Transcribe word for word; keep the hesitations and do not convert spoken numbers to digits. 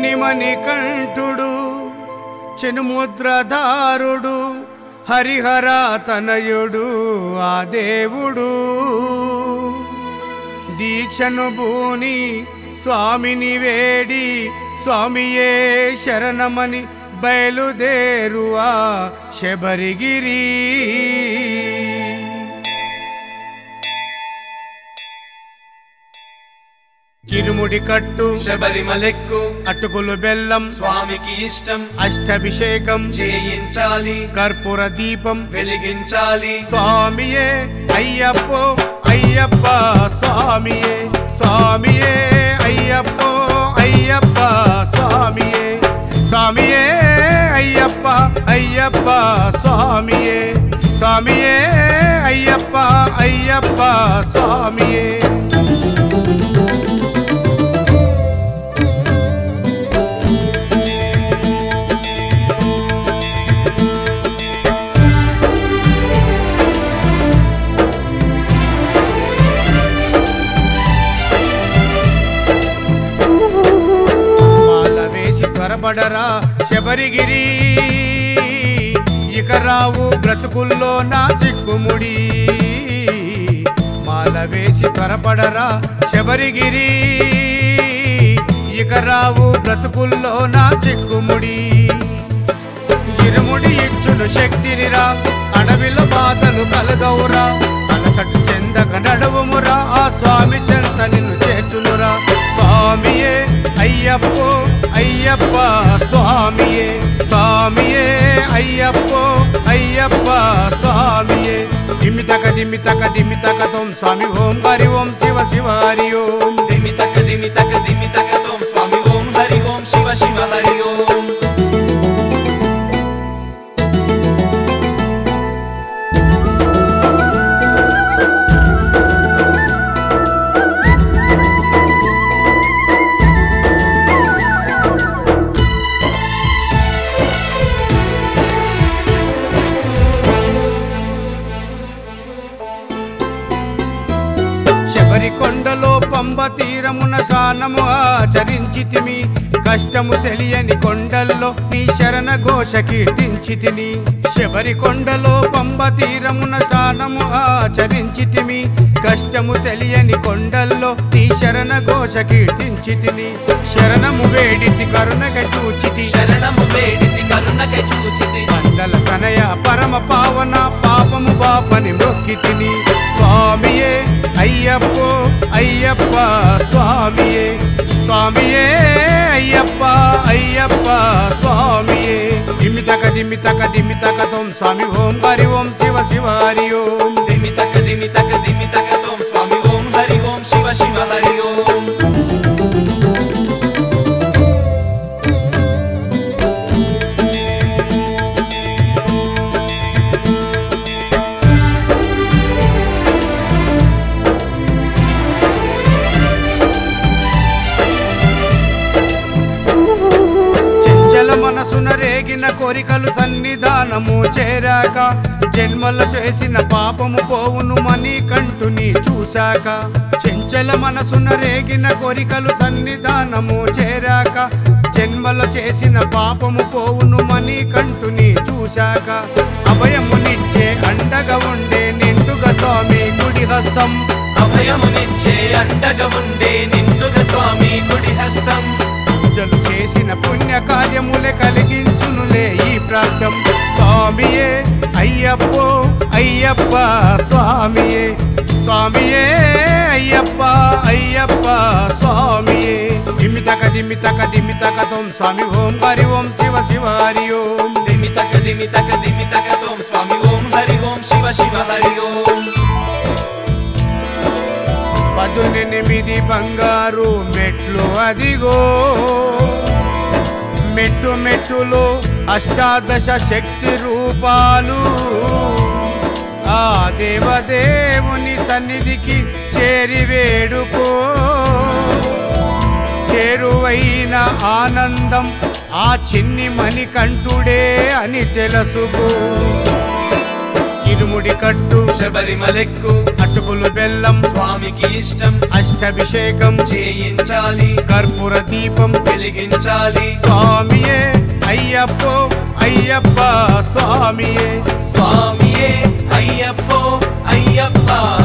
చిన్ని మణికంఠుడు చెనుముద్రధారుడు హరిహర తనయుడు ఆ దేవుడు దీక్షను భూని స్వామిని వేడి స్వామియే శరణమని బయలుదేరువా శబరిగిరి ఇరుముడి కట్టు శబరిమలెక్కు అటుకులు బెల్లం స్వామికి ఇష్టం అష్టభిషేకం చేయించాలి కర్పూర దీపం వెలిగించాలి స్వామియే అయ్యప్పో అయ్యప్ప స్వామియే స్వామియే అయ్యప్పో అయ్యప్ప స్వామియే స్వామియే అయ్యప్ప అయ్యప్ప స్వామియే స్వామియే అయ్యప్ప అయ్యప్ప స్వామియే త్వరపడరా శబరిగిరి ఇక రావు బ్రతుకుల్లో నా చిక్కుముడి మాల వేసి త్వరపడరా శబరిగిరి ఇక రావు బ్రతుకుల్లో నా చిక్కుముడి ఇరుముడి ఇచ్చును శక్తినిరా అడవిలో బాధలు కలగవురా అలసటు చెందక నడవుమురా ఆ స్వామి చెంత నిన్ను చేర్చునురా స్వామియే అయ్యప్పో అయ్యప్ప స్వామియే స్వామియే అయ్యప్పో అయ్యప్ప స్వామియే దిమితక దిమితక దిమితక తోం స్వామి ఓం హరి ఓం శివ శివ హరి ఓం దిమితక దిమితక దిమితక తోం స్వామి ఓం హరి ఓం శివ శివ హరి ఓం కొండలో పంబ తీరమున స్నానము ఆచరించితిమి కష్టము తెలియని కొండల్లో నీ శరణ ఘోష కీర్తించితిని శబరి కొండలో పంబ తీరమున స్నానము ఆచరించితిమి కష్టము తెలియని కొండల్లో నీ శరణ ఘోష కీర్తించితిని శరణము వేడితి కరుణగ చూచితి శరణము వేడితి కరుణగ చూచితి మండల కనయ పరమ పావన పాపము బాపని మొక్కితిని స్వామియే అయ్యప్పో అయ్యప్ప స్వామియే స్వామియే అయ్యప్ప అయ్యప్ప స్వామియే దిమితక దిమితక దిమితక తోం స్వామి ఓం హరి ఓం శివ శివ హరి ఓం దిమితక దిమితక దిమితక తోం స్వామి ఓం హరి ఓం శివ శివ హరి ఓం మనసున రేగిన కోరికలు సన్నిధానము చేరాక జన్మల చేసిన పాపము పోవును మణికంఠుని చూశాక చెంచల మనసున రేగిన కోరికలు సన్నిధానము చేరాక జన్మల చేసిన పాపము పోవును మణికంఠుని చూశాక అభయమునిచ్చే అండగా ఉండే నిండుగా స్వామి గుడి హస్తం అభయమునిచ్చే అండగా ఉండే నిండుగా స్వామి గుడి హస్తం పూజలు చేసిన పుణ్య కార్యములే కలిగించునులే ఈ ప్రాప్తం స్వామియే అయ్యప్పో అయ్యప్ప స్వామియే స్వామియే అయ్యప్ప అయ్యప్ప స్వామియే దిమితక దిమితక దిమితక తోం స్వామి ఓం హరి ఓం శివ శివ హరి ఓం దిమితక దిమితక దిమితక తోం స్వామి ఓం హరి ఓం శివ శివ హరి ఓం పదునెనిమిది బంగారు మెట్లు అదిగో మెట్టు మెట్టులో అష్టాదశ శక్తి రూపాలు ఆ దేవదేవుని సన్నిధికి చేరి వేడుకో చేరువైన ఆనందం ఆ చిన్ని మణికంఠుడే అని తెలుసుకో ఇరుముడి కట్టు శబరిమలెక్కు అటుకులు బెల్లం స్వామికి ఇష్టం అష్ట పంచాభిషేకం చేయించాలి కర్పూర దీపం వెలిగించాలి స్వామియే అయ్యప్పో అయ్యప్ప స్వామియే స్వామియే అయ్యప్పో అయ్యప్ప